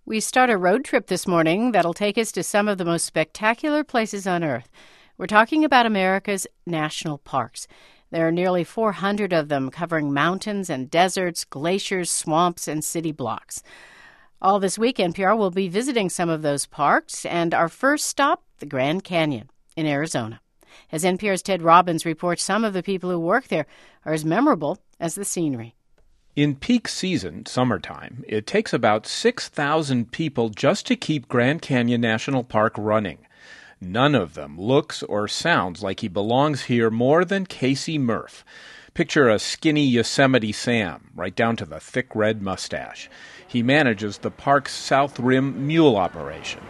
We start a road trip this morning that'll take us to some of the most spectacular places on Earth. We're talking about America's national parks. There are nearly 400 of them, covering mountains and deserts, glaciers, swamps, and city blocks. All this week, NPR will be visiting some of those parks, and our first stop, the Grand Canyon in Arizona. As NPR's Ted Robbins reports, some of the people who work there are as memorable as the scenery. In peak season, summertime, it takes about 6,000 people just to keep Grand Canyon National Park running. None of them looks or sounds like he belongs here more than Casey Murph. Picture a skinny Yosemite Sam, right down to the thick red mustache. He manages the park's South Rim mule operation.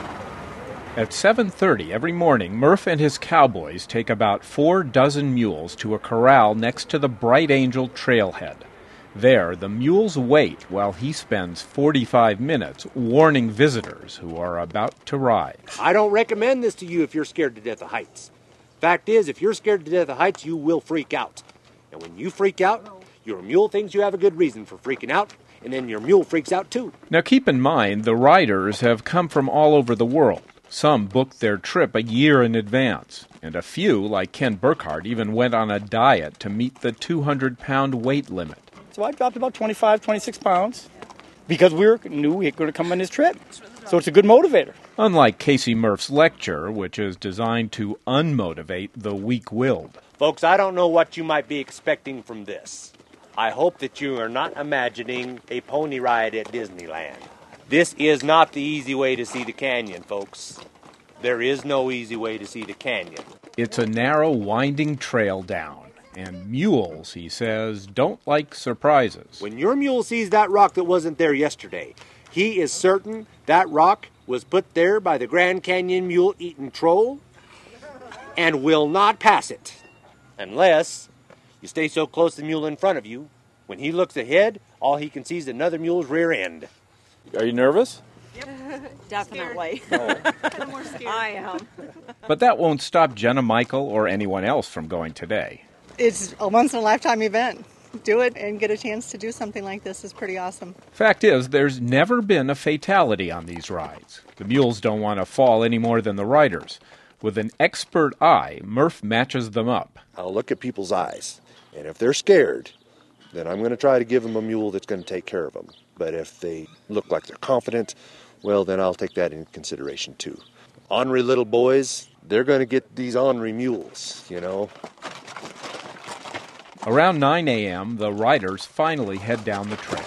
At 7:30 every morning, Murph and his cowboys take about 4 dozen mules to a corral next to the Bright Angel trailhead. There, the mules wait while he spends 45 minutes warning visitors who are about to ride. I don't recommend this to you if you're scared to death of heights. Fact is, if you're scared to death of heights, you will freak out. And when you freak out, your mule thinks you have a good reason for freaking out, and then your mule freaks out too. Now keep in mind, the riders have come from all over the world. Some booked their trip a year in advance, and a few, like Ken Burkhardt, even went on a diet to meet the 200-pound weight limit. So I dropped about 25, 26 pounds because we knew we were going to come on this trip. So it's a good motivator. Unlike Casey Murph's lecture, which is designed to unmotivate the weak-willed. Folks, I don't know what you might be expecting from this. I hope that you are not imagining a pony ride at Disneyland. This is not the easy way to see the canyon, folks. There is no easy way to see the canyon. It's a narrow, winding trail down. And mules, he says, don't like surprises. When your mule sees that rock that wasn't there yesterday, he is certain that rock was put there by the Grand Canyon mule-eating troll and will not pass it. Unless you stay so close to the mule in front of you, when he looks ahead, all he can see is another mule's rear end. Are you nervous? Yep, definitely. I'm more scared. I am. But that won't stop Jenna Michael or anyone else from going today. It's a once-in-a-lifetime event. Do it and get a chance to do something like this is pretty awesome. Fact is, there's never been a fatality on these rides. The mules don't want to fall any more than the riders. With an expert eye, Murph matches them up. I'll look at people's eyes, and if they're scared, then I'm going to try to give them a mule that's going to take care of them. But if they look like they're confident, well, then I'll take that into consideration too. Ornery little boys, they're going to get these ornery mules, you know. Around 9 a.m., the riders finally head down the trail.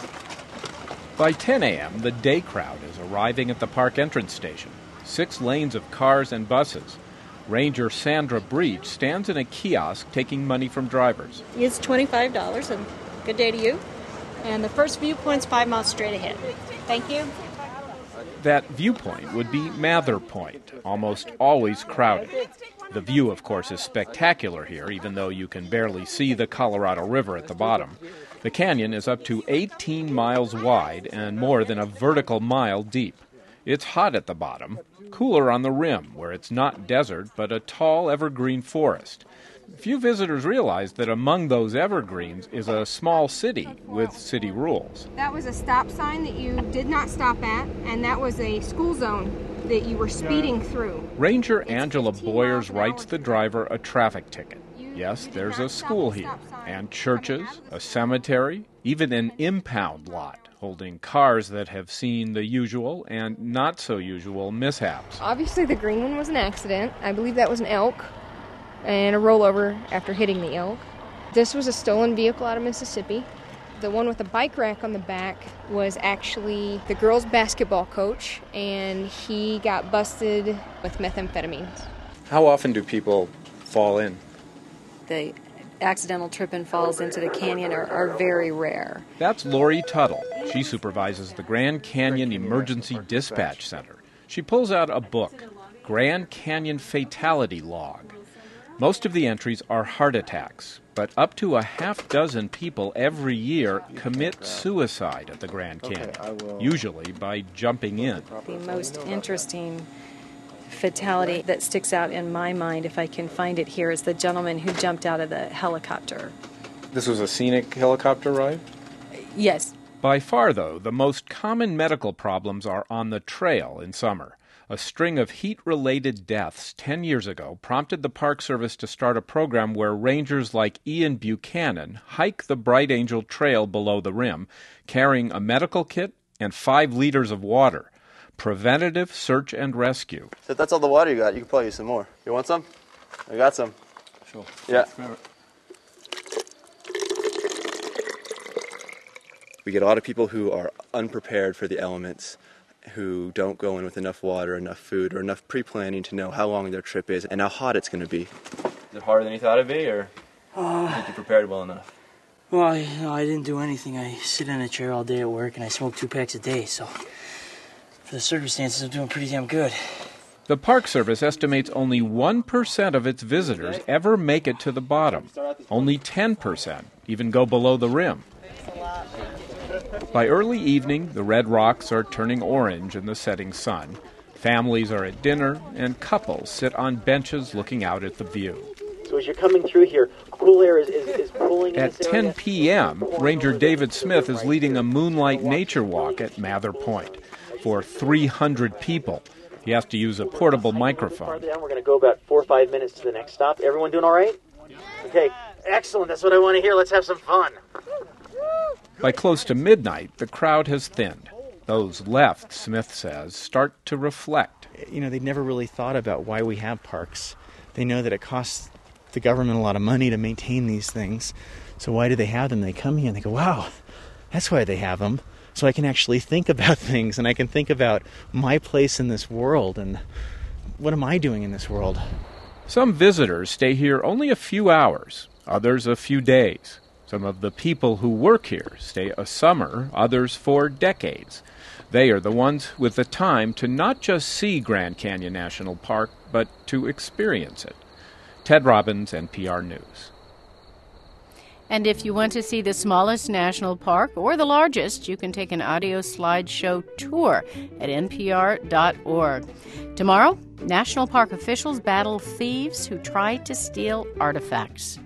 By 10 a.m., the day crowd is arriving at the park entrance station. 6 lanes of cars and buses. Ranger Sandra Breach stands in a kiosk taking money from drivers. It's $25, and good day to you. And the first viewpoint's 5 miles straight ahead. Thank you. That viewpoint would be Mather Point, almost always crowded. The view, of course, is spectacular here, even though you can barely see the Colorado River at the bottom. The canyon is up to 18 miles wide and more than a vertical mile deep. It's hot at the bottom, cooler on the rim, where it's not desert, but a tall evergreen forest. Few visitors realize that among those evergreens is a small city with city rules. That was a stop sign that you did not stop at, and that was a school zone that you were speeding through. Ranger Angela Boyers writes the driver a traffic ticket. Yes, there's a school here, and churches, a cemetery, even an impound lot holding cars that have seen the usual and not so usual mishaps. Obviously the green one was an accident. I believe that was an elk and a rollover after hitting the elk. This was a stolen vehicle out of Mississippi. The one with the bike rack on the back was actually the girls' basketball coach, and he got busted with methamphetamines. How often do people fall in? The accidental trip and falls into the canyon are very rare. That's Lori Tuttle. She supervises the Grand Canyon Emergency Dispatch Center. She pulls out a book, Grand Canyon Fatality Log. Most of the entries are heart attacks, but up to a half dozen people every year commit suicide at the Grand Canyon, usually by jumping in. The most interesting fatality that sticks out in my mind, if I can find it here, is the gentleman who jumped out of the helicopter. This was a scenic helicopter ride? Yes. By far, though, the most common medical problems are on the trail in summer. A string of heat-related deaths 10 years ago prompted the Park Service to start a program where rangers like Ian Buchanan hike the Bright Angel Trail below the rim, carrying a medical kit and 5 liters of water. Preventative search and rescue. So if that's all the water you got, you can probably use some more. You want some? I got some. Sure. Yeah. We get a lot of people who are unprepared for the elements, who don't go in with enough water, enough food, or enough pre-planning to know how long their trip is and how hot it's going to be. Is it harder than you thought it'd be, or think you prepared well enough? Well, I didn't do anything. I sit in a chair all day at work, and I smoke 2 packs a day, so for the circumstances, I'm doing pretty damn good. The Park Service estimates only 1% of its visitors ever make it to the bottom. Only 10% even go below the rim. By early evening, the red rocks are turning orange in the setting sun. Families are at dinner, and couples sit on benches looking out at the view. So as you're coming through here, cool air is pulling in At 10 p.m., Ranger David Smith is leading a moonlight nature walk at Mather Point. For 300 people, he has to use a portable microphone. We're going to go about 4 or 5 minutes to the next stop. Everyone doing all right? Okay, excellent. That's what I want to hear. Let's have some fun. By close to midnight, the crowd has thinned. Those left, Smith says, start to reflect. You know, they'd never really thought about why we have parks. They know that it costs the government a lot of money to maintain these things. So why do they have them? They come here and they go, wow, that's why they have them. So I can actually think about things, and I can think about my place in this world and what am I doing in this world. Some visitors stay here only a few hours, others a few days. Some of the people who work here stay a summer, others for decades. They are the ones with the time to not just see Grand Canyon National Park, but to experience it. Ted Robbins, NPR News. And if you want to see the smallest national park or the largest, you can take an audio slideshow tour at npr.org. Tomorrow, national park officials battle thieves who try to steal artifacts.